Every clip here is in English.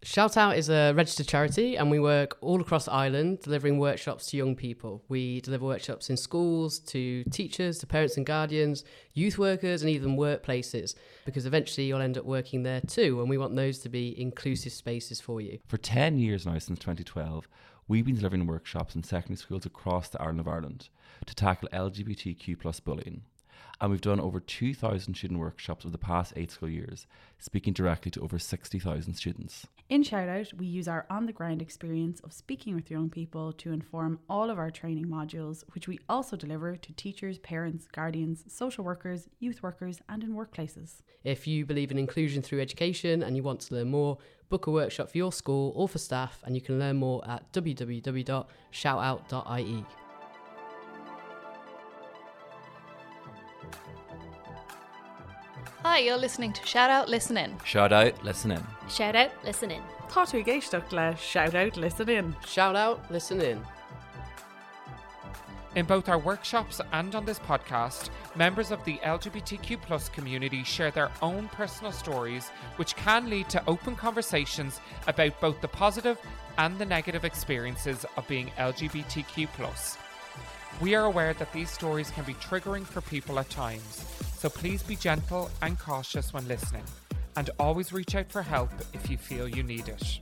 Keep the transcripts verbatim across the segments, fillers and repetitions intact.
Shout Out is a registered charity and we work all across Ireland delivering workshops to young people. We deliver workshops in schools, to teachers, to parents and guardians, youth workers and even workplaces, because eventually you'll end up working there too, and we want those to be inclusive spaces for you. For ten years now, since twenty twelve, we've been delivering workshops in secondary schools across the island of Ireland to tackle L G B T Q plus bullying. And we've done over two thousand student workshops over the past eight school years, speaking directly to over sixty thousand students. In Shout Out, we use our on-the-ground experience of speaking with young people to inform all of our training modules, which we also deliver to teachers, parents, guardians, social workers, youth workers, and in workplaces. If you believe in inclusion through education and you want to learn more, book a workshop for your school or for staff, and you can learn more at w w w dot shout out dot i e. Hi, you're listening to Shout Out, Listen In. Shout out, listen in. Shout out, listen in. Tá tú géisteach le Shout Out, Listen In. Shout Out, Listen In. In both our workshops and on this podcast, members of the L G B T Q plus community share their own personal stories, which can lead to open conversations about both the positive and the negative experiences of being L G B T Q plus. We are aware that these stories can be triggering for people at times, so please be gentle and cautious when listening, and always reach out for help if you feel you need it.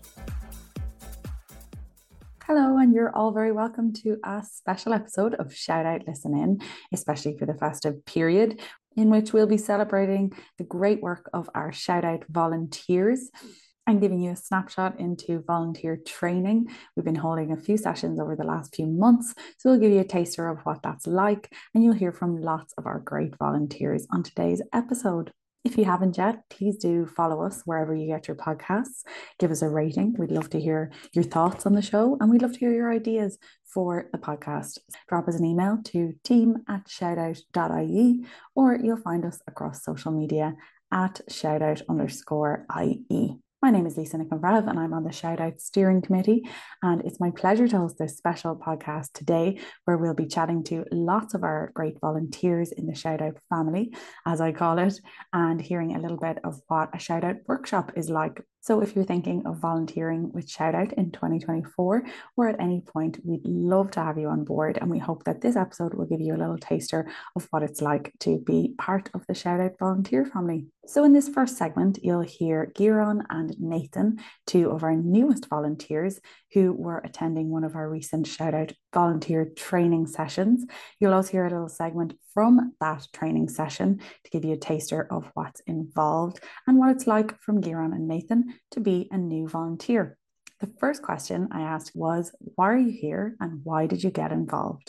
Hello, and you're all very welcome to a special episode of Shout Out, Listen In, especially for the festive period, in which we'll be celebrating the great work of our Shout Out volunteers and giving you a snapshot into volunteer training. We've been holding a few sessions over the last few months, so we'll give you a taster of what that's like, and you'll hear from lots of our great volunteers on today's episode. If you haven't yet, please do follow us wherever you get your podcasts. Give us a rating. We'd love to hear your thoughts on the show, and we'd love to hear your ideas for the podcast. Drop us an email to team at shoutout dot i e, or you'll find us across social media at shoutout underscore ie. My name is Lisa Niconrev and I'm on the Shout Out Steering Committee, and it's my pleasure to host this special podcast today where we'll be chatting to lots of our great volunteers in the Shout Out family, as I call it, and hearing a little bit of what a Shout Out workshop is like. So if you're thinking of volunteering with Shout Out in twenty twenty-four or at any point, we'd love to have you on board, and we hope that this episode will give you a little taster of what it's like to be part of the Shout Out volunteer family. So in this first segment, you'll hear Ciarán and Nathan, two of our newest volunteers who were attending one of our recent Shout Out volunteer training sessions. You'll also hear a little segment from that training session to give you a taster of what's involved and what it's like from Ciarán and Nathan to be a new volunteer. The first question I asked was, why are you here and why did you get involved?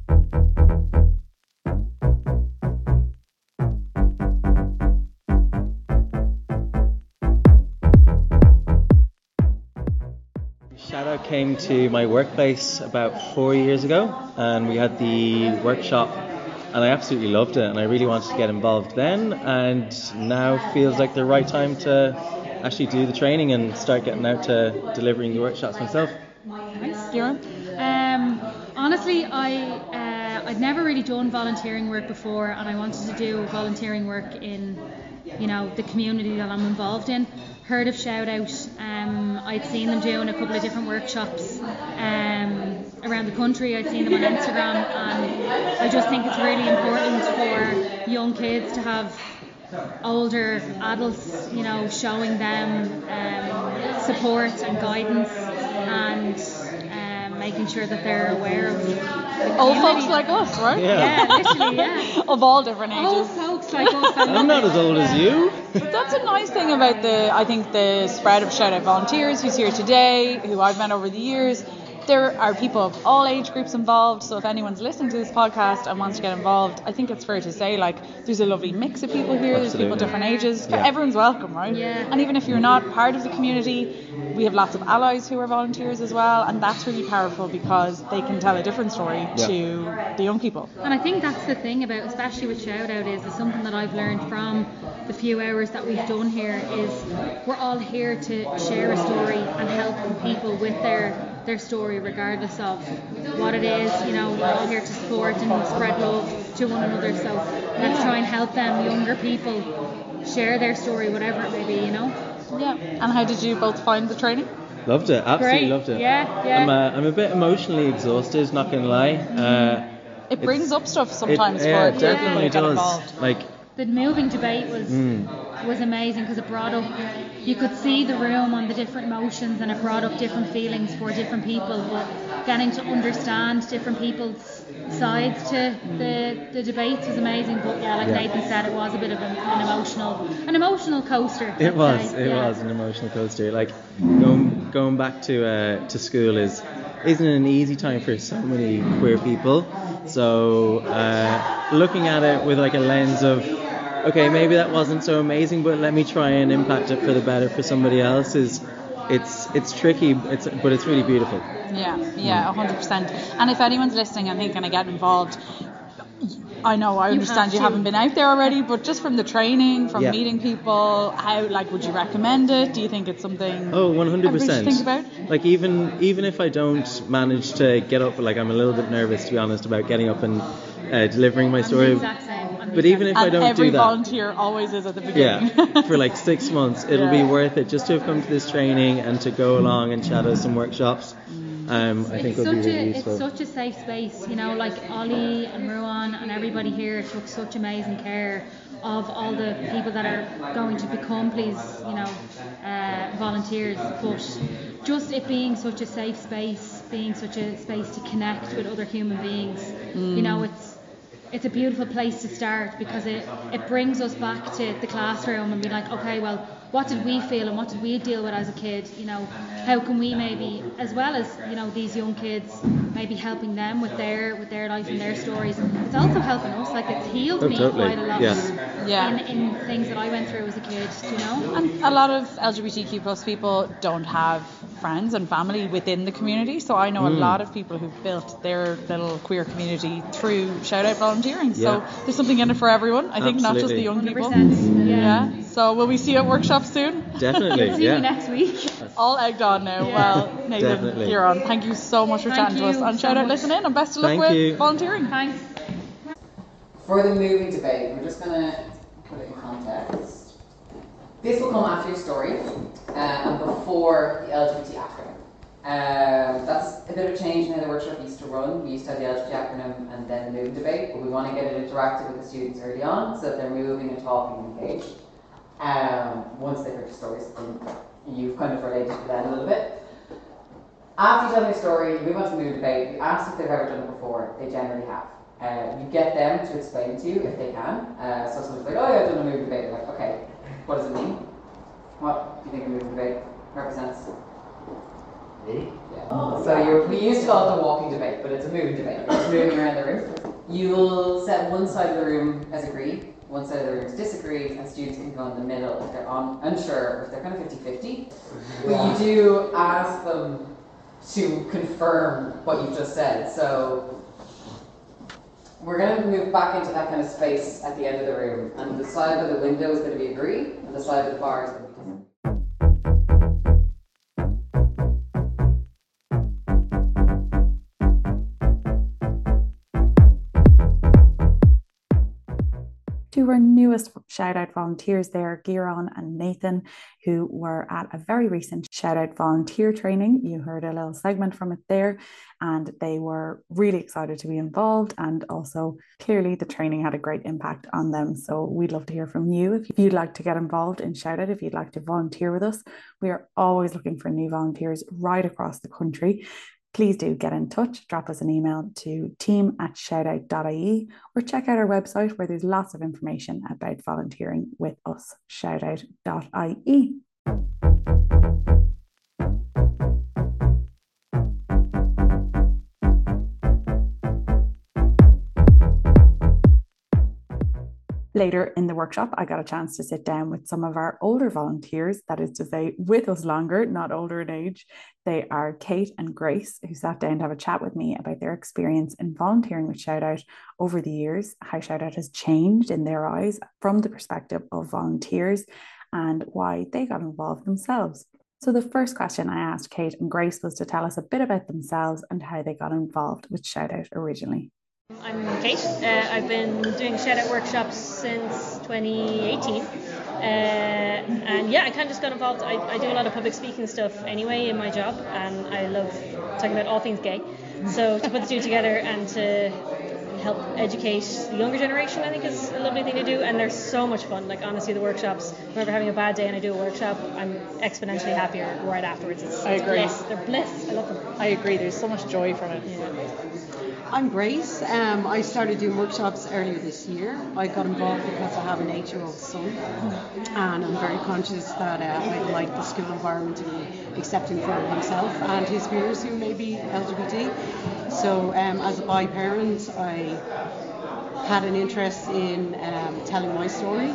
Shout Out came to my workplace about four years ago, and we had the workshop, and I absolutely loved it, and I really wanted to get involved then, and now feels like the right time to actually do the training and start getting out to delivering the workshops myself. Thanks, Ciarán. Um, honestly, I uh, I'd never really done volunteering work before, and I wanted to do volunteering work in, you know, the community that I'm involved in. Heard of Shout Out. Um, I'd seen them doing a couple of different workshops um, around the country. I'd seen them on Instagram, and I just think it's really important for young kids to have older adults, you know, showing them um, support and guidance, and um, making sure that they're aware of the Old community. folks like us, right? Yeah. Yeah, literally, yeah. Of all different ages. Old folks like us. I I'm love not it. as old as you. But that's a nice thing about the, I think, the spread of Shout Out volunteers who's here today, who I've met over the years. There are people of all age groups involved, so if anyone's listening to this podcast and wants to get involved, I think it's fair to say, like, there's a lovely mix of people here. There's people Absolutely. different ages. Yeah. Everyone's welcome, right? Yeah. And even if you're not part of the community, we have lots of allies who are volunteers as well, and that's really powerful because they can tell a different story Yeah. to the young people. And I think that's the thing about, especially with Shout Out, is, is something that I've learned from the few hours that we've done here, is we're all here to share a story and help people with their their story, regardless of what it is. You know, we're all here to support and spread love to one another, so let's try and help them, younger people, share their story, whatever it may be, you know. Yeah. And how did you both find the training? Loved it, absolutely Great. loved it. Yeah, yeah. I'm, uh, I'm a bit emotionally exhausted, not gonna lie. Uh, It brings it's- up stuff it, sometimes yeah, for it people definitely who get does. involved. Like, The moving debate was mm, was amazing because it brought up, you could see the room on the different motions, and it brought up different feelings for different people, but getting to understand different people's sides to the, the debates was amazing. But yeah, like Yeah. Nathan said, it was a bit of an, an emotional an emotional coaster. it let's was, say. it Yeah. was an emotional coaster. Like going going back to uh, to school is isn't an easy time for so many queer people. So uh, looking at it with like a lens of, okay, maybe that wasn't so amazing, but let me try and impact it for the better for somebody else. Is it's it's tricky, it's but it's really beautiful. Yeah, yeah, one hundred percent. And if anyone's listening and thinking to get involved, I know, I You understand have you to. haven't been out there already, but just from the training, from Yeah. meeting people, how, like, would you recommend it? Do you think it's something Oh, one hundred everybody should percent. think about? Like even even if I don't manage to get up, like I'm a little bit nervous, to be honest, about getting up and uh, delivering my I'm the story. exact same. I'm the But exact even if same. I And don't every do that, volunteer always is at the beginning. yeah, for like six months, it'll Yeah. be worth it just to have come to this training and to go along and shadow some workshops. Um, I think It's will be such really a useful. it's such a safe space, you know, like Ollie and Ruan and everybody here took such amazing care of all the people that are going to become, please, you know, uh, volunteers. But just it being such a safe space, being such a space to connect with other human beings, you know, it's it's a beautiful place to start because it, it brings us back to the classroom and be like, okay, well, what did we feel and what did we deal with as a kid? You know, how can we maybe, as well as, you know, these young kids, maybe helping them with their with their life and their stories. It's also helping us, like it's healed Oh, me totally. quite a lot Yeah. Yeah. in, in things that I went through as a kid, you know? And a lot of L G B T Q plus people don't have friends and family within the community, so I know a lot of people who've built their little queer community through Shout Out volunteering. So Yeah. there's something in it for everyone, I think, not just the Absolutely. young one hundred people. percent. Yeah. Yeah. So will we see you at workshops soon? Definitely, See yeah. you next week. All egged on now. Yeah. Well, Nathan, Definitely. Kieran, thank you so much for Thank chatting to us you on so Shout Out much. Listen In, and best of luck Thank with you. volunteering. Thanks. For the movie debate, we're just going to put it in context. This will come after your story uh, and before the L G B T acronym. Um, that's a bit of a change in how the workshop used to run. We used to have the L G B T acronym and then the movie debate, but we want to get it interactive with the students early on so that they're moving and talking and engaged. Um, once they've heard your stories, and you've kind of related to that a little bit. After you tell your story, you move on to the movie debate. You ask if they've ever done it before. They generally have. Uh, you get them to explain to you if they can. Uh, so someone's like, oh yeah, I've done a movie debate. You're like, okay, what does it mean? What do you think a movie debate represents? Me? Yeah. So you're, we used to call it the walking debate, but it's a moving debate. You're just moving around the room. You'll set one side of the room as agreed, one side of the room is disagreed, and students can go in the middle if they're on, unsure, or if they're kind of fifty-fifty. But you do ask them to confirm what you've just said. So we're going to move back into that kind of space at the end of the room, and the side of the window is going to be agree, and the side of the bar is going to be disagree. To our newest Shout Out volunteers there, Kieran and Nathan, who were at a very recent Shout Out volunteer training. You heard a little segment from it there, and they were really excited to be involved, and also clearly the training had a great impact on them. So we'd love to hear from you if you'd like to get involved in Shout Out, if you'd like to volunteer with us. We are always looking for new volunteers right across the country. Please do get in touch, drop us an email to team at shoutout dot I E or check out our website where there's lots of information about volunteering with us, shoutout dot I E. Later in the workshop, I got a chance to sit down with some of our older volunteers, that is to say, with us longer, not older in age. They are Kate and Grace, who sat down to have a chat with me about their experience in volunteering with Shout Out over the years, how Shout Out has changed in their eyes from the perspective of volunteers, and why they got involved themselves. So the first question I asked Kate and Grace was to tell us a bit about themselves and how they got involved with Shout Out originally. I'm Kate. Uh, I've been doing Shout Out workshops since twenty eighteen. Uh, and yeah, I kind of just got involved. I, I do a lot of public speaking stuff anyway in my job, and I love talking about all things gay. So to put the two together and to help educate the younger generation, I think is a lovely thing to do, and they're so much fun. Like honestly, the workshops, I remember having a bad day and I do a workshop, I'm exponentially happier right afterwards. It's, I it's agree. bliss. They're bliss. I love them. I agree, there's so much joy from it. Yeah. I'm Grace. Um, I started doing workshops earlier this year. I got involved because I have an eight-year-old son, and I'm very conscious that uh, I'd like the school environment to be accepting for himself and his peers who may be L G B T. So um, as a bi parent, I had an interest in um, telling my story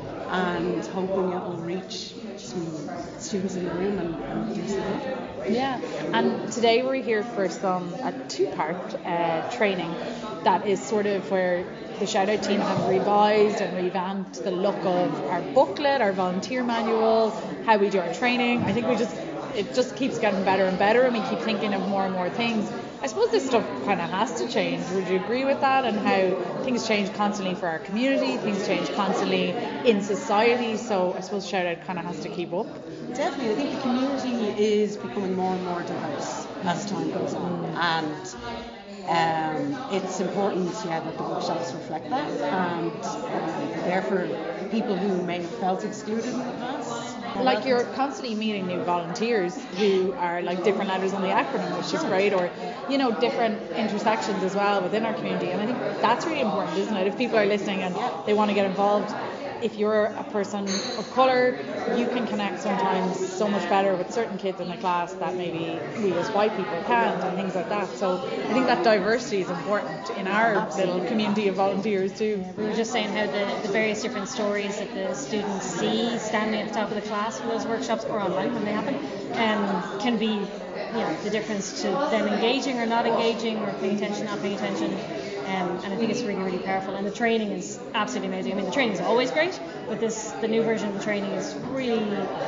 and hoping it will reach some students in the room and, and do some good. Yeah, and today we're here for some a two-part uh, training that is sort of where the Shout Out team have revised and revamped the look of our booklet, our volunteer manual, how we do our training. I think we just it just keeps getting better and better, and we keep thinking of more and more things. I suppose this stuff kind of has to change. Would you agree with that? And how things change constantly for our community, things change constantly in society. So I suppose Shout Out kind of has to keep up. Definitely, I think the community is becoming more and more diverse as time goes on, and um, it's important, yeah, that the workshops reflect that, and um, therefore people who may have felt excluded in the past. Like you're constantly meeting new volunteers who are like different letters on the acronym, which is great, or you know, different intersections as well within our community, and I think that's really important, isn't it? If people are listening and they want to get involved, if you're a person of colour, you can connect sometimes so much better with certain kids in the class that maybe we as white people can't, and things like that. So I think that diversity is important in our Absolutely. little community of volunteers too. We were just saying how the, the various different stories that the students see standing at the top of the class for those workshops or online when they happen um, can be, you know, the difference to them engaging or not engaging, or paying attention, not paying attention. Um, and I think it's really, really powerful. And the training is absolutely amazing. I mean, the training is always great, but this the new version of the training is really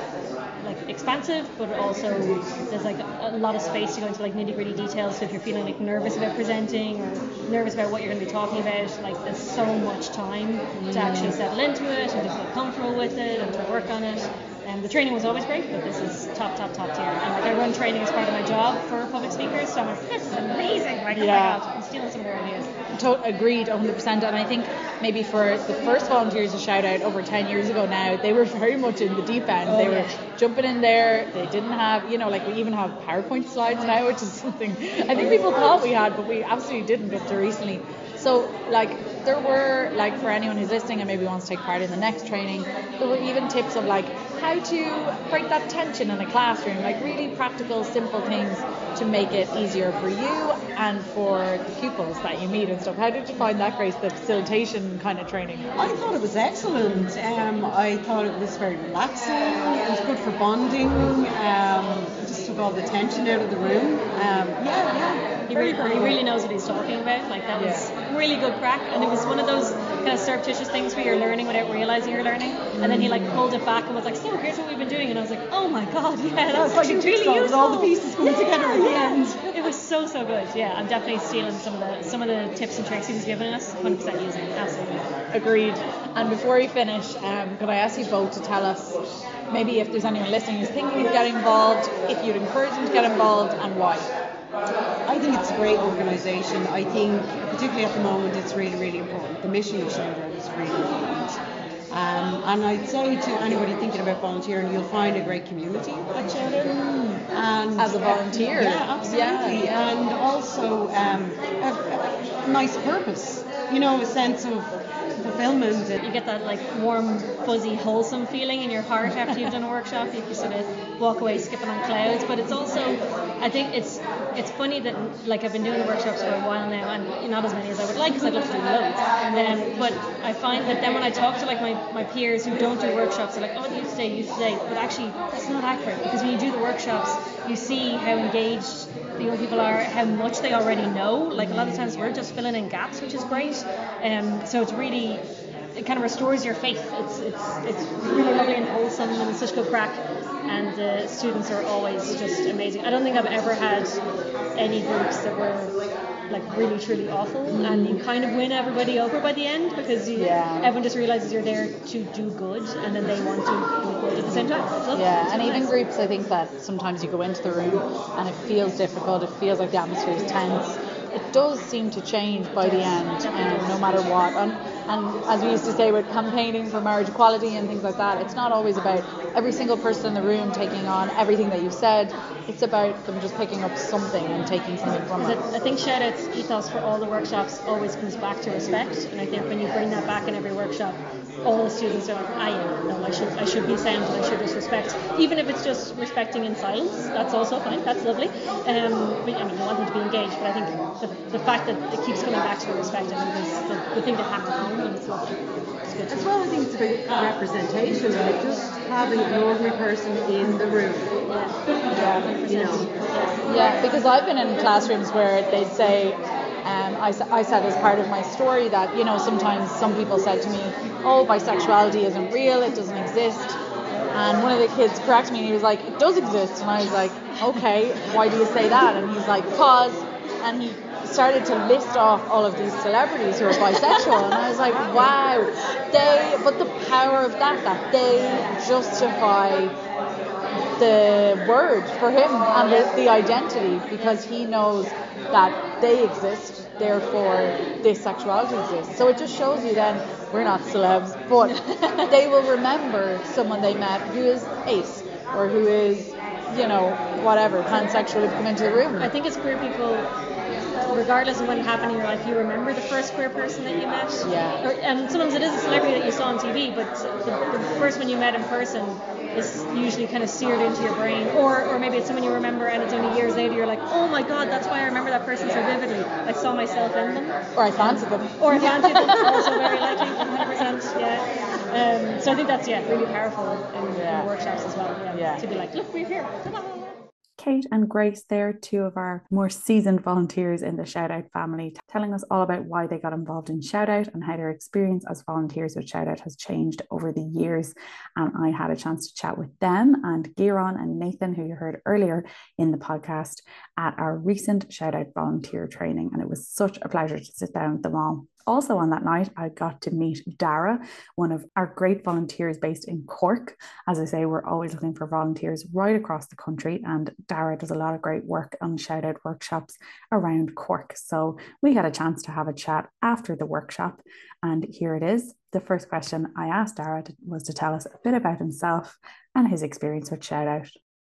like expansive, but also there's like a, a lot of space to go into like nitty gritty details. So if you're feeling like nervous about presenting or nervous about what you're going to be talking about, like there's so much time to actually settle into it and to feel comfortable with it and to work on it. Um, the training was always great, but this is top, top, top tier. And like I run training as part of my job for public speakers, so I'm like, this is amazing. Like, yeah. Oh my God, I'm stealing some of their ideas. To- agreed, one hundred percent. And I think maybe for the first volunteers to Shout Out over ten years ago now, they were very much in the deep end. Oh, they were yeah. jumping in there. They didn't have, you know, like we even have PowerPoint slides now, which is something I think people thought we had, but we absolutely didn't up to recently. So, like, there were, like, for anyone who's listening and maybe wants to take part in the next training, there were even tips of, like, how to break that tension in a classroom, like, really practical, simple things to make it easier for you and for the pupils that you meet and stuff. How did you find that, Grace, the facilitation kind of training? I thought it was excellent. Um, I thought it was very relaxing. It was good for bonding. Um, just took all the tension out of the room. Um, yeah, yeah. He really, he really knows what he's talking about. Like that was yeah. really good crack, and it was one of those kind of surreptitious things where you're learning without realizing you're learning. And then he like pulled it back and was like, "So here's what we've been doing," and I was like, "Oh my God, yeah, that was like really useful." All the pieces coming yeah, together at the yeah. end. It was so so good. Yeah, I'm definitely stealing some of the some of the tips and tricks he was giving us. one hundred percent using. Absolutely. Agreed. And before we finish, um, could I ask you both to tell us, maybe if there's anyone listening who's thinking of getting involved, if you'd encourage them to get involved and why? I think it's a great organisation. I think, particularly at the moment, it's really, really important. The mission of Shout Out is really important. Um, and I'd say to anybody thinking about volunteering, you'll find a great community at Shout Out. And as a volunteer. Uh, yeah, absolutely. Yeah. And also um, a, a nice purpose. You know, a sense of fulfillment. You get that like warm, fuzzy, wholesome feeling in your heart after you've done a workshop. You can sort of walk away skipping on clouds. But it's also, I think it's it's funny that like I've been doing the workshops for a while now, and not as many as I would like because I'd love to do loads. Um, but I find that then when I talk to like my, my peers who don't do workshops, they're like, oh, you today, you today. But actually, that's not accurate, because when you do the workshops, you see how engaged the young people are, how much they already know. Like a lot of times we're just filling in gaps, which is great. Um, so it's really, it kind of restores your faith. It's it's it's really lovely and wholesome, and it's such good crack. And the students are always just amazing. I don't think I've ever had any groups that were like really truly awful, and you kind of win everybody over by the end because you, Yeah. everyone just realizes you're there to do good, and then they want to do good at the same time. It's lovely. Yeah, It's and really even nice. groups, I think that sometimes you go into the room and it feels difficult, it feels like the atmosphere is tense. It does seem to change by the end, um, no matter what. And, and as we used to say with campaigning for marriage equality and things like that, it's not always about every single person in the room taking on everything that you've said. It's about them just picking up something and taking something from it. I think Shoutout's ethos for all the workshops always comes back to respect, and I think when you bring that back in every workshop, all the students are like, ah, yeah, no, I should, I should be sound, I should just respect, even if it's just respecting in silence. That's also fine. That's lovely. Um, but, I mean, you want them to be engaged, but I think the, the fact that it keeps coming back to the respect, I think, is the, the thing to hammer home, and it's lovely. It's good. As well, I think it's about representation, like just having an ordinary person in the room. Yeah, you know. Yeah, because I've been in classrooms where they'd say, um, I, I said as part of my story that, you know, sometimes some people said to me, oh, bisexuality isn't real, it doesn't exist. And one of the kids corrected me and he was like, it does exist. And I was like, okay, why do you say that? And he's like, cause, and he started to list off all of these celebrities who are bisexual. And I was like, wow, they, but the power of that, that they justify the word for him and the, the identity, because he knows that they exist, therefore this sexuality exists. So it just shows you then we're not celebs, but they will remember someone they met who is ace or who is, you know, whatever, pansexual, come into the room. I think as queer people, regardless of when it happened in your life, you remember the first queer person that you met. Yeah. Or, and sometimes it is a celebrity that you saw on T V, but the, the first one you met in person is usually kind of seared into your brain. Or or maybe it's someone you remember and it's only years later you're like, oh my god, that's why I remember that person so vividly. I saw myself in them. Or I fancied them. Or I fancied them, also very likely, one hundred percent, yeah. Um, so I think that's, yeah, really powerful in, Yeah. in workshops as well. Yeah. Yeah. To be like, look, we're here. Ta-da. Kate and Grace, they're two of our more seasoned volunteers in the Shout Out family, telling us all about why they got involved in Shout Out and how their experience as volunteers with Shout Out has changed over the years. And I had a chance to chat with them and Giron and Nathan, who you heard earlier in the podcast, at our recent Shout Out volunteer training. And it was such a pleasure to sit down with them all. Also on that night, I got to meet Dara, one of our great volunteers based in Cork. As I say, we're always looking for volunteers right across the country, and Dara does a lot of great work on Shout Out workshops around Cork. So we had a chance to have a chat after the workshop, and here it is. The first question I asked Dara to, was to tell us a bit about himself and his experience with Shout Out.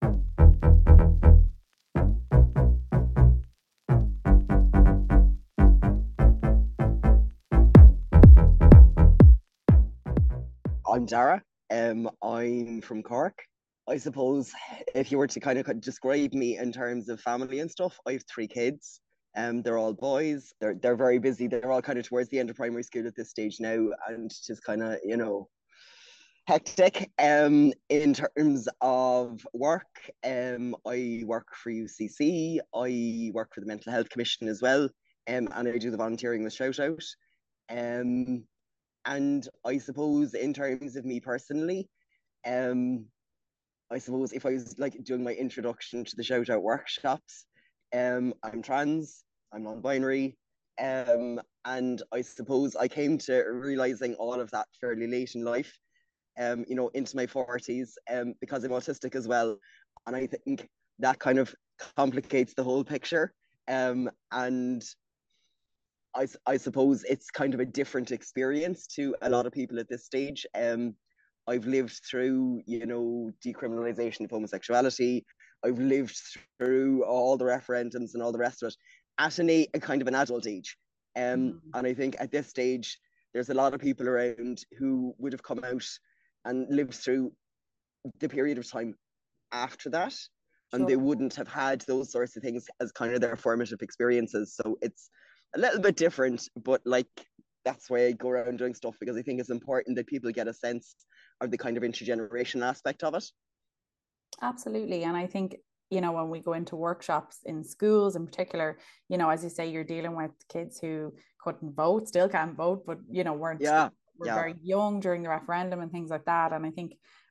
I'm Dara. Um, I'm from Cork. I suppose if you were to kind of describe me in terms of family and stuff, I have three kids. Um, they're all boys. They're they're very busy. They're all kind of towards the end of primary school at this stage now, and just kind of, you know, hectic. Um, in terms of work, um, I work for U C C. I work for the Mental Health Commission as well. Um, and I do the volunteering with Shout Out. Um. And I suppose in terms of me personally, um, I suppose if I was like doing my introduction to the Shout Out workshops, um, I'm trans, I'm non-binary, um, and I suppose I came to realizing all of that fairly late in life, um, you know, into my forties, um, because I'm autistic as well, and I think that kind of complicates the whole picture, um, and I, I suppose it's kind of a different experience to a lot of people at this stage. Um, I've lived through, you know, decriminalization of homosexuality. I've lived through all the referendums and all the rest of it at an, a kind of an adult age. Um, mm. And I think at this stage, there's a lot of people around who would have come out and lived through the period of time after that. Sure. And they wouldn't have had those sorts of things as kind of their formative experiences. So it's a little bit different, but like that's why I go around doing stuff, because I think it's important that people get a sense of the kind of intergenerational aspect of it. Absolutely. And I think, you know, when we go into workshops in schools in particular, you know, as you say, you're dealing with kids who couldn't vote, still can't vote, but, you know, weren't, yeah, were yeah. very young during the referendum and things like that. And I think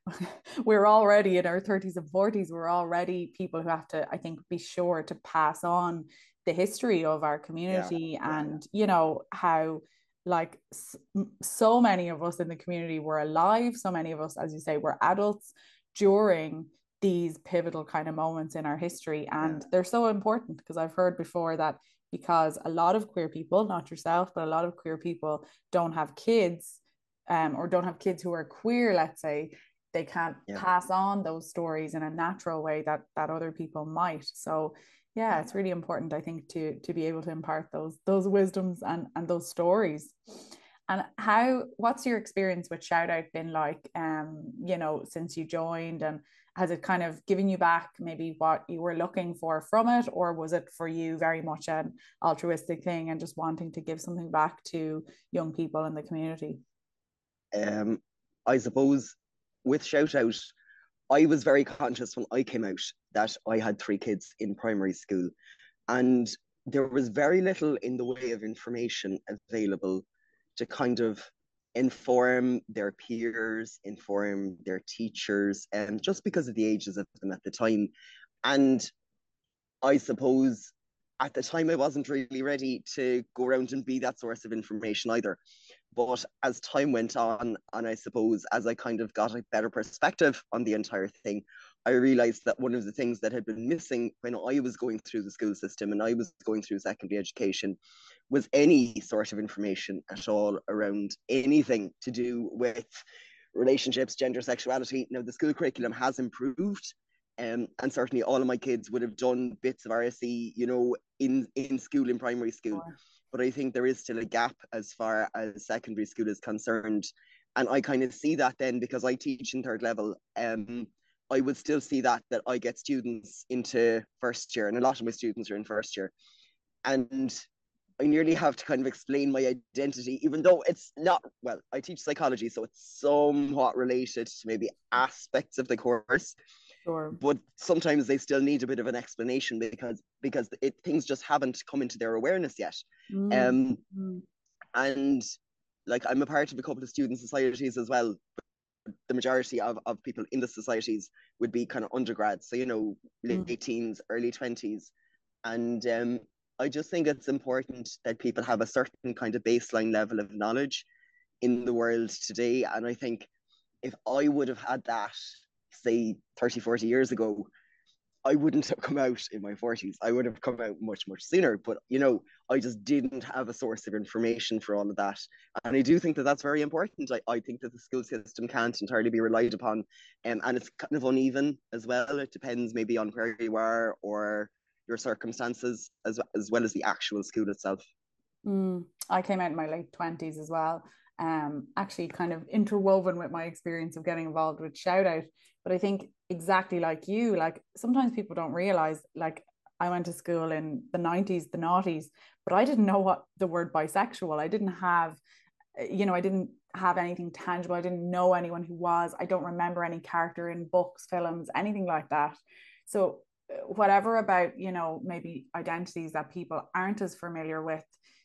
we're already in our thirties and forties. We're already people who have to, I think, be sure to pass on the history of our community, yeah. and you know how like so many of us in the community were alive. So many of us, as you say, were adults during these pivotal kind of moments in our history, and yeah. they're so important because I've heard before that because a lot of queer people, not yourself, but a lot of queer people don't have kids, um, or don't have kids who are queer, let's say, they can't yeah. pass on those stories in a natural way that that other people might. So yeah, it's really important, I think, to to be able to impart those those wisdoms and and those stories. And how, what's your experience with Shout Out been like, um, you know, since you joined, and has it kind of given you back maybe what you were looking for from it, or was it for you very much an altruistic thing and just wanting to give something back to young people in the community? Um, I suppose with Shout Out, I was very conscious when I came out that I had three kids in primary school, and there was very little in the way of information available to kind of inform their peers, inform their teachers, and just because of the ages of them at the time. And I suppose at the time I wasn't really ready to go around and be that source of information either. But as time went on, and I suppose as I kind of got a better perspective on the entire thing, I realized that one of the things that had been missing when I was going through the school system and I was going through secondary education was any sort of information at all around anything to do with relationships, gender, sexuality. Now, the school curriculum has improved, um, and certainly all of my kids would have done bits of R S E, you know, in, in school, in primary school. Oh. But I think there is still a gap as far as secondary school is concerned. And I kind of see that then because I teach in third level. Um, I would still see that, that I get students into first year, and a lot of my students are in first year. And I nearly have to kind of explain my identity, even though it's not, well, I teach psychology, so it's somewhat related to maybe aspects of the course. Sure. But sometimes they still need a bit of an explanation because because it, things just haven't come into their awareness yet. Mm. Um, mm. And like I'm a part of a couple of student societies as well. But the majority of, of people in the societies would be kind of undergrads, so you know, late mm. teens, early twenties. And um, I just think it's important that people have a certain kind of baseline level of knowledge in the world today. And I think if I would have had that, say, thirty, forty years ago, I wouldn't have come out in my forties. I would have come out much, much sooner. But, you know, I just didn't have a source of information for all of that. And I do think that that's very important. I, I think that the school system can't entirely be relied upon. Um, and it's kind of uneven as well. It depends maybe on where you are or your circumstances as, as well as the actual school itself. Mm, I came out in my late twenties as well. Um, actually kind of interwoven with my experience of getting involved with Shout Out. But I think exactly like you, like sometimes people don't realize, like I went to school in the nineties, the noughties, but I didn't know what the word bisexual, I didn't have, you know, I didn't have anything tangible. I didn't know anyone who was. I don't remember any character in books, films, anything like that. So whatever about, you know, maybe identities that people aren't as familiar with,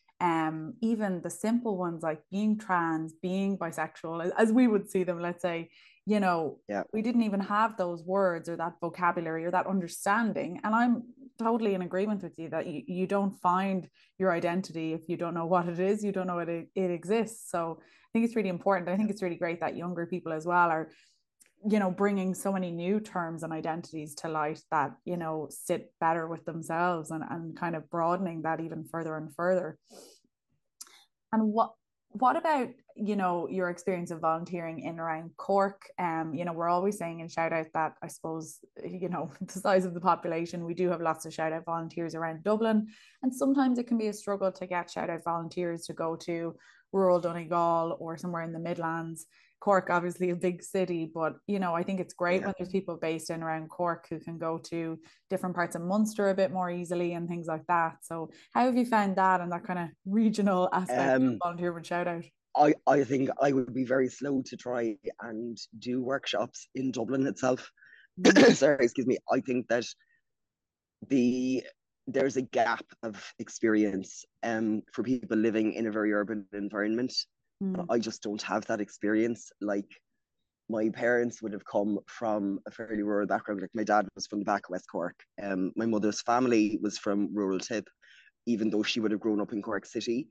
um, even the simple ones like being trans, being bisexual, as we would see them, let's say, you know, yeah. we didn't even have those words or that vocabulary or that understanding. And I'm totally in agreement with you that you, you don't find your identity if you don't know what it is, you don't know it, it exists. So I think it's really important. I think it's really great that younger people as well are, you know, bringing so many new terms and identities to light that, you know, sit better with themselves and, and kind of broadening that even further and further. And what what about, you know, your experience of volunteering in around Cork? Um, you know, we're always saying in Shout Out that I suppose, you know, the size of the population, we do have lots of Shout Out volunteers around Dublin. And sometimes it can be a struggle to get Shout Out volunteers to go to rural Donegal or somewhere in the Midlands. Cork, obviously a big city, but, you know, I think it's great yeah. when there's people based in around Cork who can go to different parts of Munster a bit more easily and things like that. So how have you found that and that kind of regional aspect um, of volunteer with Shout Out? I, I think I would be very slow to try and do workshops in Dublin itself. Mm-hmm. Sorry, excuse me. I think that the there's a gap of experience um, for people living in a very urban environment. I just don't have that experience. Like, my parents would have come from a fairly rural background. Like my dad was from the back of West Cork. Um, my mother's family was from rural Tip, even though she would have grown up in Cork City.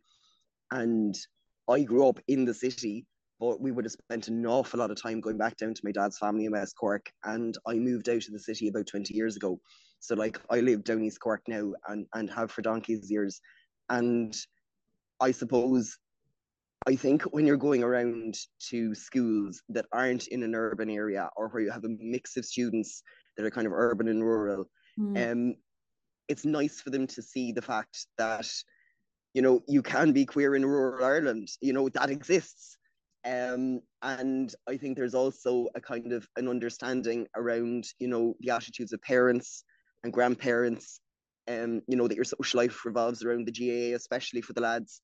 And I grew up in the city, but we would have spent an awful lot of time going back down to my dad's family in West Cork. And I moved out of the city about twenty years ago. So like I live down East Cork now and, and have for donkey's years. And I suppose, I think when you're going around to schools that aren't in an urban area, or where you have a mix of students that are kind of urban and rural, mm. um, it's nice for them to see the fact that, you know, you can be queer in rural Ireland, you know, that exists. Um, and I think there's also a kind of an understanding around, you know, the attitudes of parents and grandparents, um, you know, that your social life revolves around the G A A, especially for the lads,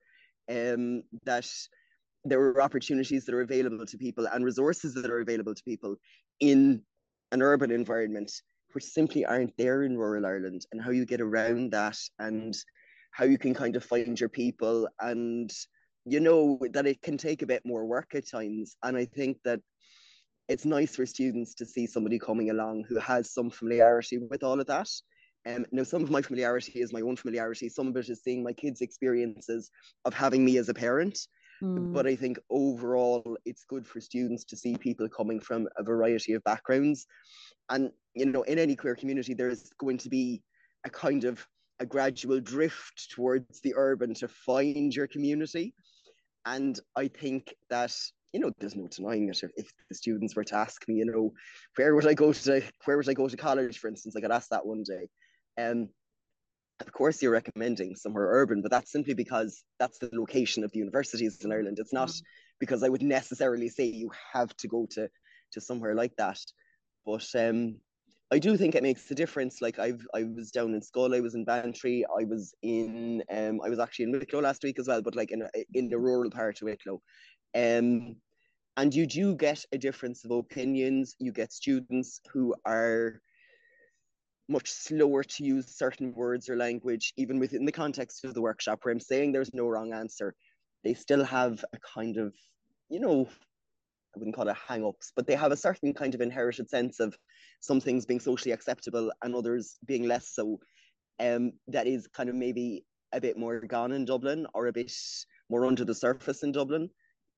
um, that there are opportunities that are available to people and resources that are available to people in an urban environment, which simply aren't there in rural Ireland, and how you get around that and how you can kind of find your people, and, you know, that it can take a bit more work at times. And I think that it's nice for students to see somebody coming along who has some familiarity with all of that. Um, now, some of my familiarity is my own familiarity. Some of it is seeing my kids' experiences of having me as a parent. Mm. But I think overall, it's good for students to see people coming from a variety of backgrounds. And, you know, in any queer community, there's going to be a kind of a gradual drift towards the urban to find your community. And I think that, you know, there's no denying it. If, if the students were to ask me, you know, where would I go to, where would I go to college, for instance, I got asked that one day. Um, of course, you're recommending somewhere urban, but that's simply because that's the location of the universities in Ireland. It's not because I would necessarily say you have to go to, to somewhere like that. But um, I do think it makes a difference. Like I've, I was down in Schull, I was in Bantry, I was in, um, I was actually in Wicklow last week as well, but like in a, in the rural part of Wicklow. Um, and you do get a difference of opinions. You get students who are much slower to use certain words or language, even within the context of the workshop, where I'm saying there's no wrong answer. They still have a kind of, you know, I wouldn't call it hang-ups, but they have a certain kind of inherited sense of some things being socially acceptable and others being less so. Um, that is kind of maybe a bit more gone in Dublin, or a bit more under the surface in Dublin.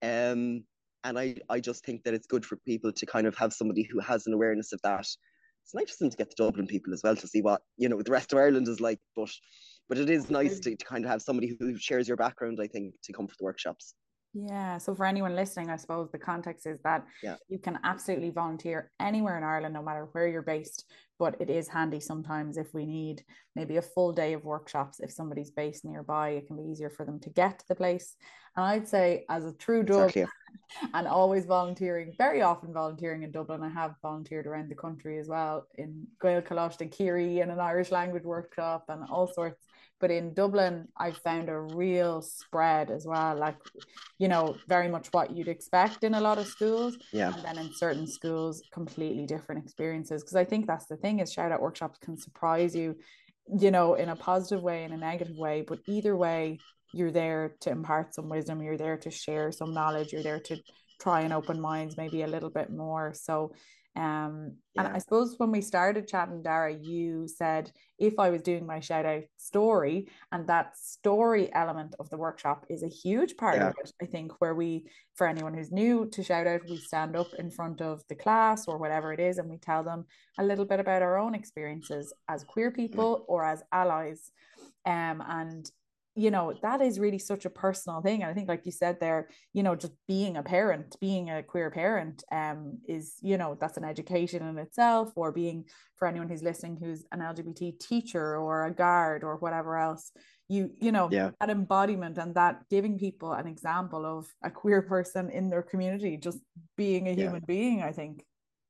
Um, and I, I just think that it's good for people to kind of have somebody who has an awareness of that. It's nice to get the Dublin people as well to see what, you know, the rest of Ireland is like, but but it is nice to, to kind of have somebody who shares your background, I think, to come for the workshops. Yeah, so for anyone listening, I suppose the context is that yeah. you can absolutely volunteer anywhere in Ireland, no matter where you're based, but it is handy sometimes if we need maybe a full day of workshops. If somebody's based nearby, it can be easier for them to get to the place. And I'd say, as a true Dub, exactly. and always volunteering, very often volunteering in Dublin, I have volunteered around the country as well, in Gael Colosh and Kiri and an Irish language workshop and all sorts. But in Dublin, I've found a real spread as well, like, you know, very much what you'd expect in a lot of schools. Yeah. And then in certain schools, completely different experiences. Because I think that's the thing, is shout out workshops can surprise you, you know, in a positive way, in a negative way. But either way, you're there to impart some wisdom. You're there to share some knowledge. You're there to try and open minds maybe a little bit more. So Um, yeah. And I suppose when we started chatting, Dara, you said if I was doing my shout out story, and that story element of the workshop is a huge part yeah. of it. I think where we, for anyone who's new to shout out, we stand up in front of the class or whatever it is, and we tell them a little bit about our own experiences as queer people or as allies. Um, and you know, that is really such a personal thing. And I think, like you said there, you know, just being a parent, being a queer parent um, is, you know, that's an education in itself, or being, for anyone who's listening, who's an L G B T teacher or a guard or whatever else, you, you know, yeah. that embodiment and that giving people an example of a queer person in their community, just being a human yeah. being, I think.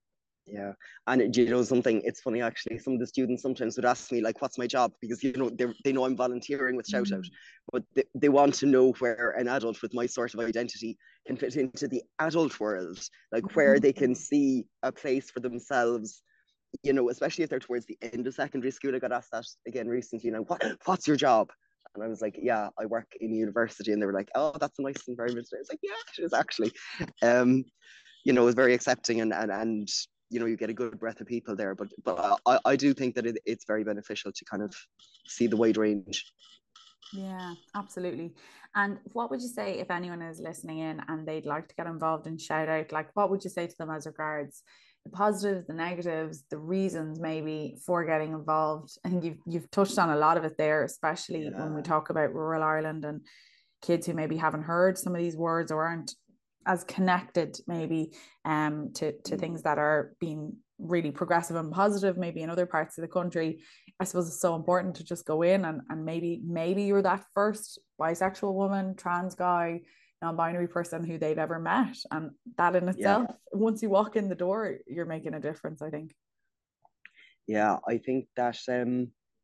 Yeah, and you know something, it's funny actually, some of the students sometimes would ask me like, what's my job, because you know they they know I'm volunteering with Shout Out, mm. but they, they want to know where an adult with my sort of identity can fit into the adult world, like where they can see a place for themselves, you know, especially if they're towards the end of secondary school. I got asked that again recently, you know, what what's your job? And I was like, yeah, I work in university. And they were like, oh, that's a nice environment. And I was like, yeah, it is actually. Um, you know, is very accepting, and and and you know, you get a good breadth of people there. But but I, I do think that it, it's very beneficial to kind of see the wide range. Yeah, absolutely. And what would you say if anyone is listening in and they'd like to get involved in Shout Out? Like, what would you say to them as regards the positives, the negatives, the reasons maybe for getting involved? I think you've you've touched on a lot of it there, especially yeah. when we talk about rural Ireland and kids who maybe haven't heard some of these words or aren't as connected maybe um to to mm. things that are being really progressive and positive maybe in other parts of the country. I suppose it's so important to just go in and, and maybe maybe you're that first bisexual woman, trans guy, non-binary person who they've ever met, and that in itself, yeah. once you walk in the door, you're making a difference, I think. Yeah, I think that um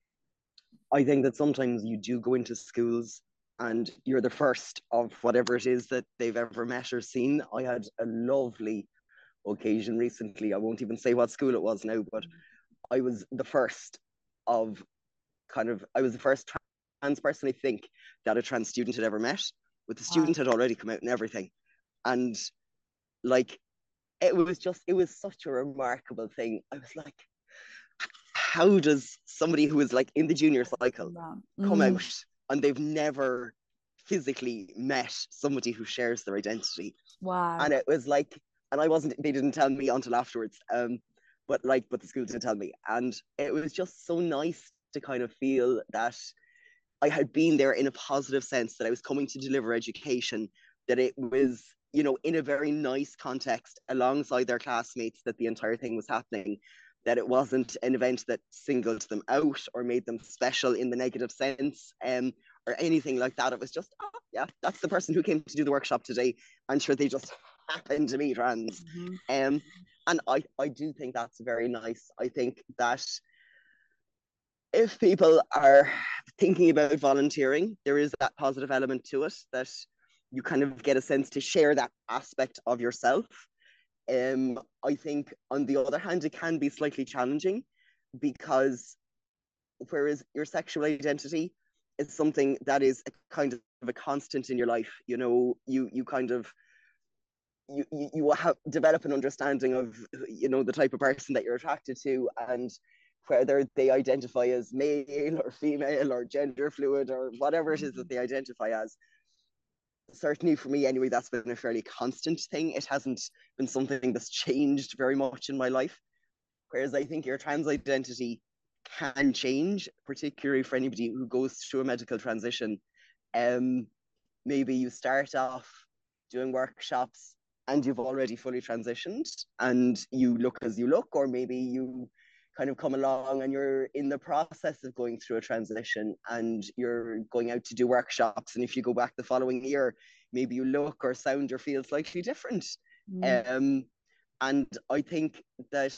I think that sometimes you do go into schools and you're the first of whatever it is that they've ever met or seen. I had a lovely occasion recently. I won't even say what school it was now, but I was the first of kind of, I was the first trans person, I think, that a trans student had ever met. But the student wow. had already come out and everything. And like, it was just, it was such a remarkable thing. I was like, how does somebody who is like in the junior cycle mm. come out and they've never physically met somebody who shares their identity? Wow. And it was like, and I wasn't, they didn't tell me until afterwards, um, but like, but the school didn't tell me. And it was just so nice to kind of feel that I had been there in a positive sense, that I was coming to deliver education, that it was, you know, in a very nice context alongside their classmates, that the entire thing was happening, that it wasn't an event that singled them out or made them special in the negative sense, um, or anything like that. It was just, oh, yeah, that's the person who came to do the workshop today. I'm sure they just happened to be trans. Mm-hmm. Um, and I, I do think that's very nice. I think that if people are thinking about volunteering, there is that positive element to it, that you kind of get a sense to share that aspect of yourself. Um, I think, on the other hand, it can be slightly challenging, because whereas your sexual identity is something that is a kind of a constant in your life, you know, you you kind of you you, you have develop an understanding of, you know, the type of person that you're attracted to, and whether they identify as male or female or gender fluid or whatever it is that they identify as. Certainly for me anyway, that's been a fairly constant thing. It hasn't been something that's changed very much in my life. Whereas I think your trans identity can change, particularly for anybody who goes through a medical transition. Um, maybe you start off doing workshops and you've already fully transitioned and you look as you look, or maybe you kind of come along and you're in the process of going through a transition and you're going out to do workshops, and if you go back the following year, maybe you look or sound or feel slightly different. Mm. Um, and I think that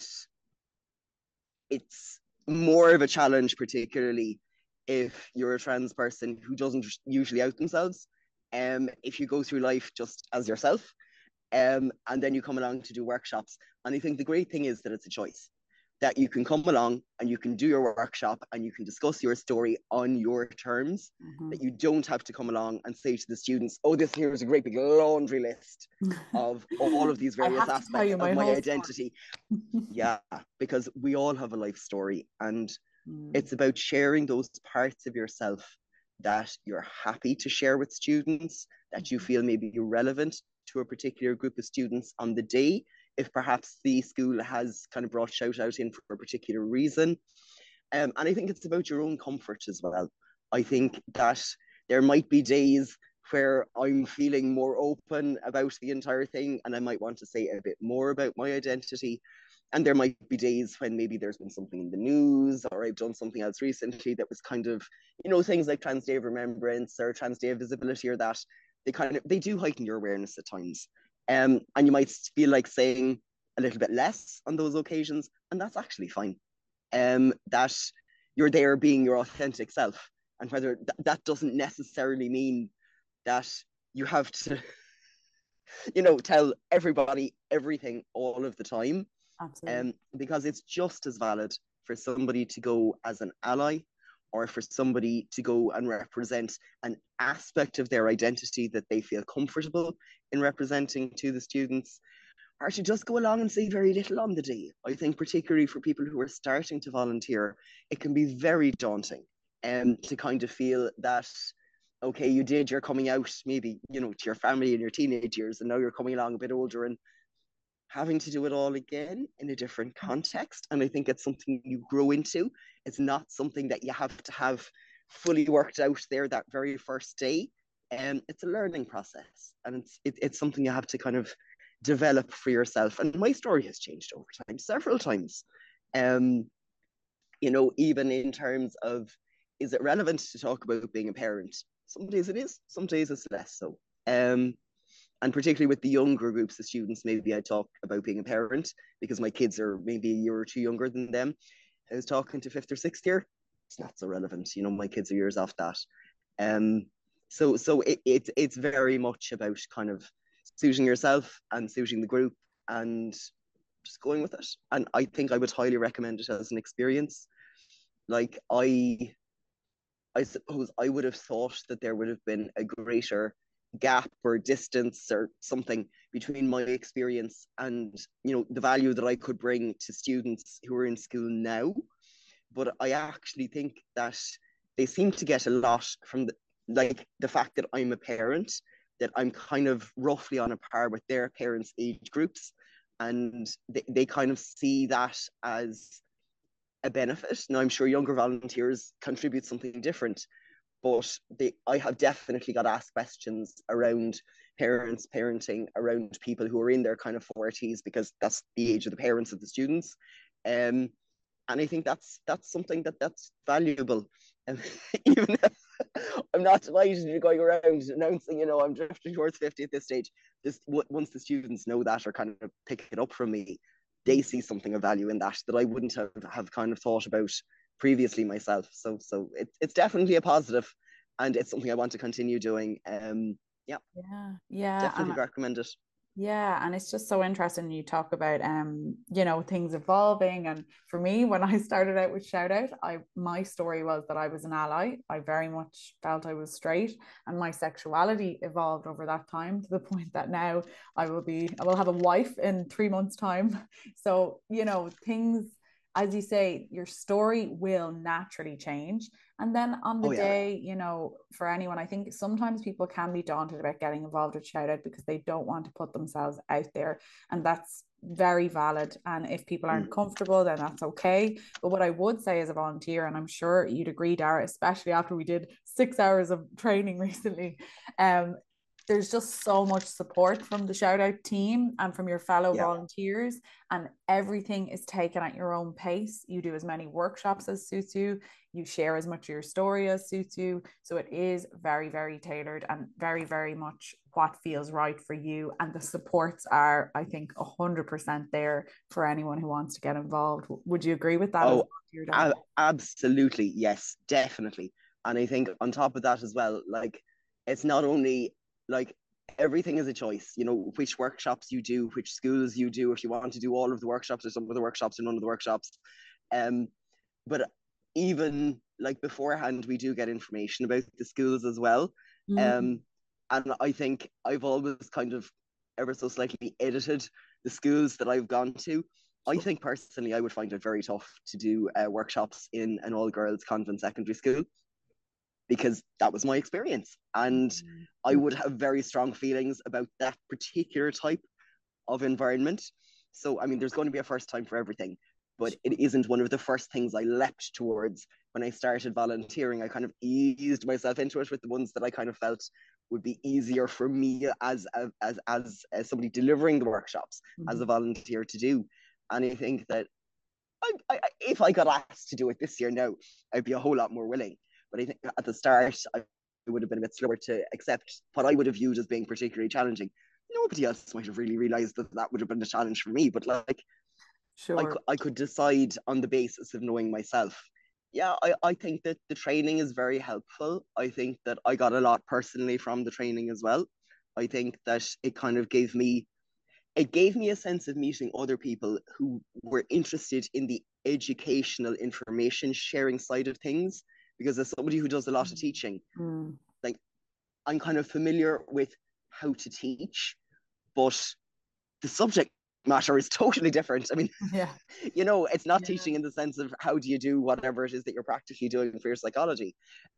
it's more of a challenge, particularly if you're a trans person who doesn't usually out themselves. Um, if you go through life just as yourself, um, and then you come along to do workshops. And I think the great thing is that it's a choice, that you can come along and you can do your workshop and you can discuss your story on your terms, mm-hmm. that you don't have to come along and say to the students, oh, this here is a great big laundry list of all of these various aspects of my, my identity. Yeah, because we all have a life story, and mm. it's about sharing those parts of yourself that you're happy to share with students, that you feel maybe relevant to a particular group of students on the day, if perhaps the school has kind of brought Shout Out in for a particular reason. Um, and I think it's about your own comfort as well. I think that there might be days where I'm feeling more open about the entire thing and I might want to say a bit more about my identity. And there might be days when maybe there's been something in the news, or I've done something else recently that was kind of, you know, things like Trans Day of Remembrance or Trans Day of Visibility, or that they kind of, they do heighten your awareness at times. Um, and you might feel like saying a little bit less on those occasions, and that's actually fine. Um, that you're there being your authentic self, and whether th- that doesn't necessarily mean that you have to, you know, tell everybody everything all of the time. Absolutely. Um, because it's just as valid for somebody to go as an ally, or for somebody to go and represent an aspect of their identity that they feel comfortable in representing to the students, are to just go along and say very little on the day. I think particularly for people who are starting to volunteer, it can be very daunting um, to kind of feel that, okay, you did, you're coming out maybe, you know, to your family in your teenage years, and now you're coming along a bit older and having to do it all again in a different context. And I think it's something you grow into. It's not something that you have to have fully worked out there that very first day. And um, it's a learning process, and it's it, it's something you have to kind of develop for yourself. And my story has changed over time several times. Um, you know, even in terms of, is it relevant to talk about being a parent? Some days it is, some days it's less so. Um, and particularly with the younger groups of students, maybe I talk about being a parent because my kids are maybe a year or two younger than them. I was talking to fifth or sixth year, it's not so relevant. You know, my kids are years off that. Um, so so it, it it's very much about kind of suiting yourself and suiting the group and just going with it. And I think I would highly recommend it as an experience. Like I, I suppose I would have thought that there would have been a greater gap or distance or something between my experience and, you know, the value that I could bring to students who are in school now. But I actually think that they seem to get a lot from the, like the fact that I'm a parent, that I'm kind of roughly on a par with their parents' age groups. And they, they kind of see that as a benefit. Now, I'm sure younger volunteers contribute something different, but they, I have definitely got asked questions around parents, parenting, around people who are in their kind of forties, because that's the age of the parents of the students. Um, and I think that's that's something that that's valuable. And even if I'm not delighted to be going around announcing, you know, I'm drifting towards fifty at this stage, just once the students know that or kind of pick it up from me, they see something of value in that that I wouldn't have, have kind of thought about previously myself. So so it, it's definitely a positive, and it's something I want to continue doing. Um, yeah, yeah, yeah, definitely and recommend it. Yeah, and it's just so interesting you talk about um, you know, things evolving. And for me, when I started out with Shout Out, I my story was that I was an ally. I very much felt I was straight, and my sexuality evolved over that time to the point that now I will be I will have a wife in three months' time. So, you know, things, as you say, your story will naturally change. And then on the Oh, yeah. day, you know, for anyone, I think sometimes people can be daunted about getting involved with Shout Out because they don't want to put themselves out there. And that's very valid. And if people aren't Mm. comfortable, then that's okay. But what I would say as a volunteer, and I'm sure you'd agree, Dara, especially after we did six hours of training recently, um, there's just so much support from the Shout Out team and from your fellow Yeah. volunteers, and everything is taken at your own pace. You do as many workshops as suits you, you share as much of your story as suits you. So it is very, very tailored and very, very much what feels right for you. And the supports are, I think, one hundred percent there for anyone who wants to get involved. Would you agree with that? Oh, as a volunteer, Dara? a- absolutely. Yes, definitely. And I think on top of that as well, like, it's not only like everything is a choice, you know, which workshops you do, which schools you do, if you want to do all of the workshops or some of the workshops or none of the workshops. Um, but even like beforehand, we do get information about the schools as well. Mm. Um, and I think I've always kind of ever so slightly edited the schools that I've gone to. I think personally, I would find it very tough to do uh, workshops in an all-girls convent secondary school, because that was my experience. And Mm. I would have very strong feelings about that particular type of environment. So, I mean, there's going to be a first time for everything, but it isn't one of the first things I leapt towards when I started volunteering. I kind of eased myself into it with the ones that I kind of felt would be easier for me as as as, as somebody delivering the workshops, mm-hmm. as a volunteer to do. And I think that I, I, if I got asked to do it this year now, I'd be a whole lot more willing. But I think at the start, I would have been a bit slower to accept what I would have viewed as being particularly challenging. Nobody else might have really realised that that would have been a challenge for me. But like, sure. I, could, I could decide on the basis of knowing myself. Yeah, I, I think that the training is very helpful. I think that I got a lot personally from the training as well. I think that it kind of gave me, it gave me a sense of meeting other people who were interested in the educational information sharing side of things. Because as somebody who does a lot of teaching, mm. like, I'm kind of familiar with how to teach, but the subject matter is totally different. I mean, yeah, you know, it's not yeah. teaching in the sense of how do you do whatever it is that you're practically doing for your psychology.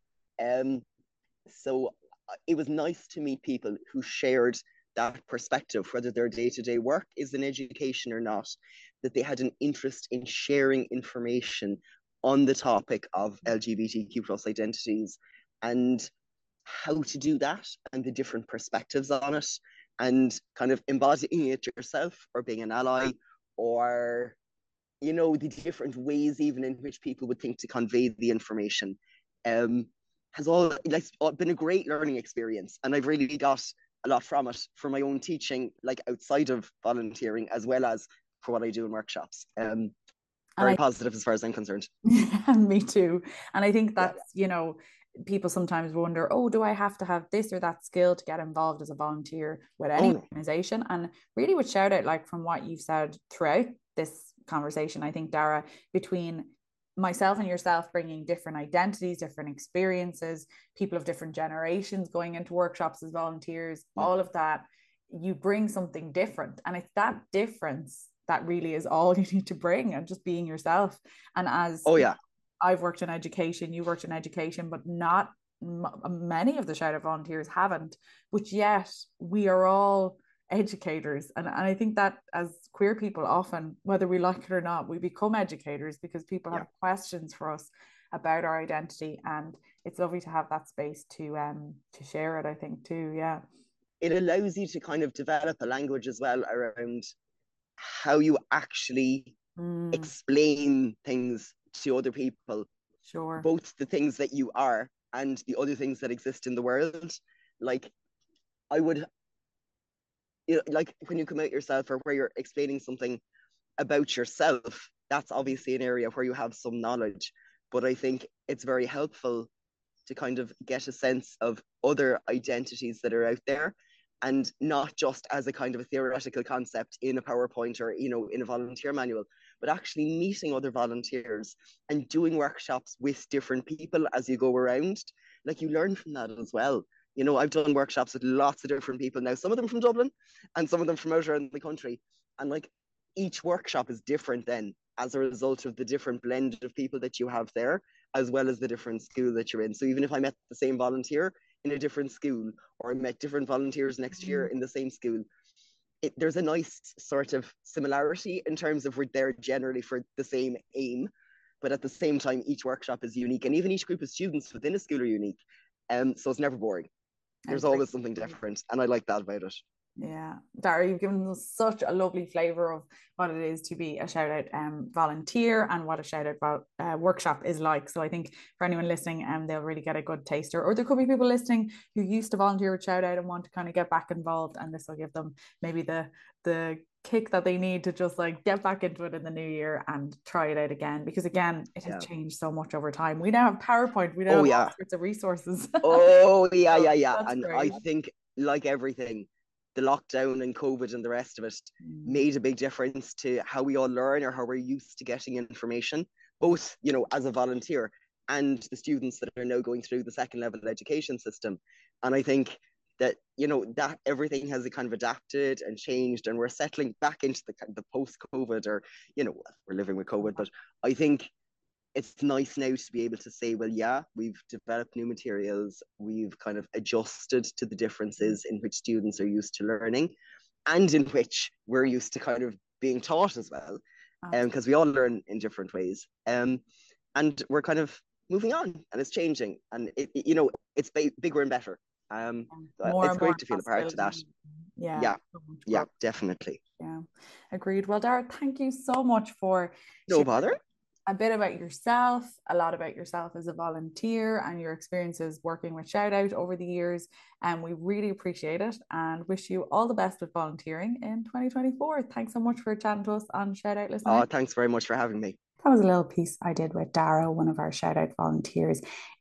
Um, so it was nice to meet people who shared that perspective, whether their day-to-day work is in education or not, that they had an interest in sharing information on the topic of L G B T Q plus identities and how to do that and the different perspectives on it and kind of embodying it yourself or being an ally or, you know, the different ways even in which people would think to convey the information um, has all like been a great learning experience. And I've really got a lot from it for my own teaching, like outside of volunteering, as well as for what I do in workshops. Um, very I, positive as far as I'm concerned. Yeah, me too. And I think that's, yeah. you know, people sometimes wonder, oh, do I have to have this or that skill to get involved as a volunteer with any oh, no. organization? And really with Shout Out, like from what you've said throughout this conversation, I think, Dara, between myself and yourself bringing different identities, different experiences, people of different generations going into workshops as volunteers, yeah. all of that, you bring something different. And it's that difference that really is all you need to bring, and just being yourself. And as oh yeah I've worked in education, you worked in education, but not m- many of the Shout Out volunteers haven't, but yet we are all educators. And, and I think that as queer people, often, whether we like it or not, we become educators because people have yeah. questions for us about our identity. And it's lovely to have that space to um to share it, I think, too. Yeah. It allows you to kind of develop a language as well around how you actually mm. explain things to other people, sure, both the things that you are and the other things that exist in the world. Like I would, you know, like when you come out yourself or where you're explaining something about yourself, that's obviously an area where you have some knowledge, but I think it's very helpful to kind of get a sense of other identities that are out there, and not just as a kind of a theoretical concept in a PowerPoint or, you know, in a volunteer manual, but actually meeting other volunteers and doing workshops with different people as you go around. Like you learn from that as well. You know, I've done workshops with lots of different people now, some of them from Dublin and some of them from out around the country. And like each workshop is different then as a result of the different blend of people that you have there, as well as the different school that you're in. So even if I met the same volunteer in a different school, or I met different volunteers next year in the same school, it, there's a nice sort of similarity in terms of we're there generally for the same aim, but at the same time, each workshop is unique, and even each group of students within a school are unique. Um, so it's never boring. There's always something different, and I like that about it. Yeah, Dara, you've given us such a lovely flavour of what it is to be a Shout Out um, volunteer and what a Shout Out vo- uh, workshop is like. So I think for anyone listening, um, they'll really get a good taster. Or there could be people listening who used to volunteer with Shout Out and want to kind of get back involved, and this will give them maybe the the kick that they need to just like get back into it in the new year and try it out again. Because again, it has yeah. changed so much over time. We now have PowerPoint. We now oh, have yeah. all sorts of resources. Oh yeah, yeah, yeah. So and great. I think like everything, the lockdown and COVID and the rest of it mm. made a big difference to how we all learn or how we're used to getting information, both, you know, as a volunteer and the students that are now going through the second level education system. And I think that, you know, that everything has kind of adapted and changed, and we're settling back into the, the post-COVID, or, you know, we're living with COVID, but I think it's nice now to be able to say, well, yeah, we've developed new materials, we've kind of adjusted to the differences in which students are used to learning and in which we're used to kind of being taught as well, because um, we all learn in different ways. Um, and we're kind of moving on, and it's changing, and it, it, you know, it's b- bigger and better. Um, more it's great to feel a part of that. Yeah, yeah, yeah, definitely. Yeah, agreed. Well, Dara, thank you so much for no bother. A bit about yourself, a lot about yourself as a volunteer and your experiences working with Shout Out over the years. And we really appreciate it and wish you all the best with volunteering in twenty twenty-four. Thanks so much for chatting to us on Shout Out Listening. Oh, thanks very much for having me. That was a little piece I did with Dara, one of our Shout Out volunteers.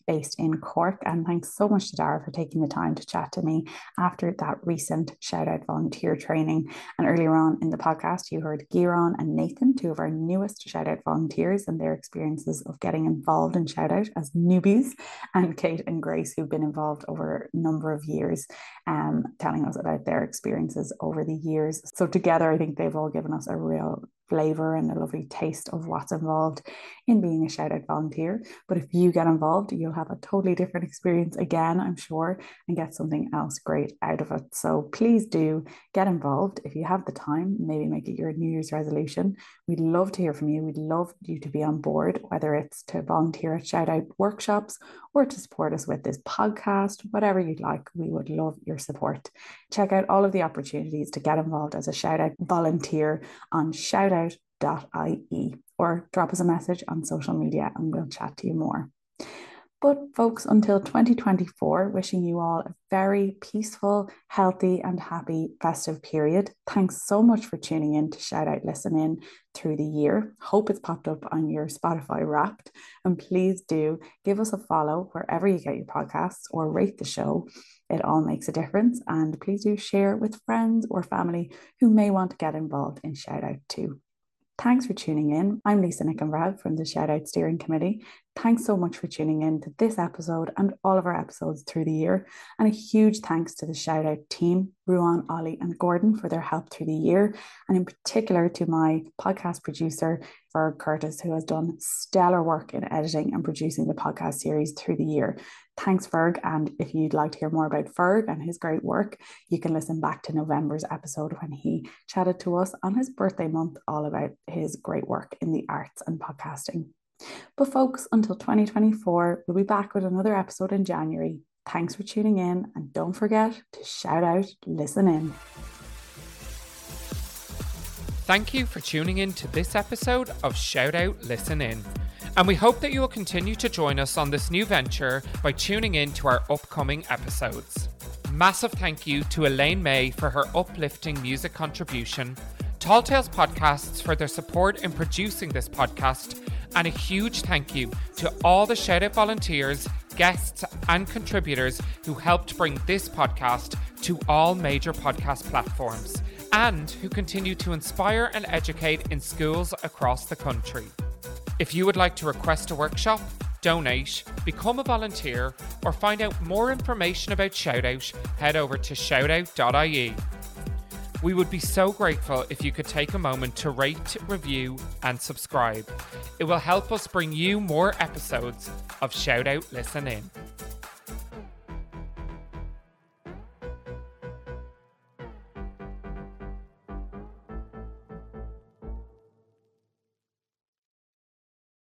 based in Cork. And thanks so much to Dara for taking the time to chat to me after that recent Shout Out volunteer training. And earlier on in the podcast, you heard Giron and Nathan, two of our newest Shout Out volunteers, and their experiences of getting involved in Shout Out as newbies, and Kate and Grace, who've been involved over a number of years, um, telling us about their experiences over the years. So together, I think they've all given us a real flavour and a lovely taste of what's involved in being a Shout Out volunteer. But if you get involved, you'll have a totally different experience again, I'm sure, and get something else great out of it. So please do get involved if you have the time. Maybe make it your New Year's resolution. We'd love to hear from you. We'd love you to be on board, whether it's to volunteer at Shout Out workshops or to support us with this podcast, whatever you'd like. We would love your support. Check out all of the opportunities to get involved as a Shout Out volunteer on shout out dot I E, or drop us a message on social media and we'll chat to you more. But folks, until twenty twenty-four, wishing you all a very peaceful, healthy and happy festive period. Thanks so much for tuning in to Shout Out Listen In through the year. Hope it's popped up on your Spotify Wrapped. And please do give us a follow wherever you get your podcasts, or rate the show. It all makes a difference. And please do share with friends or family who may want to get involved in Shout Out too. Thanks for tuning in. I'm Lisa Nickenbrad from the Shout Out Steering Committee. Thanks so much for tuning in to this episode and all of our episodes through the year. And a huge thanks to the Shout Out team, Ruan, Ollie and Gordon, for their help through the year. And in particular to my podcast producer, Ferg Curtis, who has done stellar work in editing and producing the podcast series through the year. Thanks, Ferg. And if you'd like to hear more about Ferg and his great work, you can listen back to November's episode when he chatted to us on his birthday month all about his great work in the arts and podcasting. But folks, until twenty twenty-four, we'll be back with another episode in January. Thanks for tuning in, and don't forget to shout out, listen in. Thank you for tuning in to this episode of Shout Out Listen In. And we hope that you will continue to join us on this new venture by tuning in to our upcoming episodes. Massive thank you to Elaine May for her uplifting music contribution, Tall Tales Podcasts for their support in producing this podcast, and a huge thank you to all the Shout Out volunteers, guests and contributors who helped bring this podcast to all major podcast platforms, and who continue to inspire and educate in schools across the country. If you would like to request a workshop, donate, become a volunteer, or find out more information about Shout Out, head over to shout out dot I E. We would be so grateful if you could take a moment to rate, review, and subscribe. It will help us bring you more episodes of Shout Out Listen In.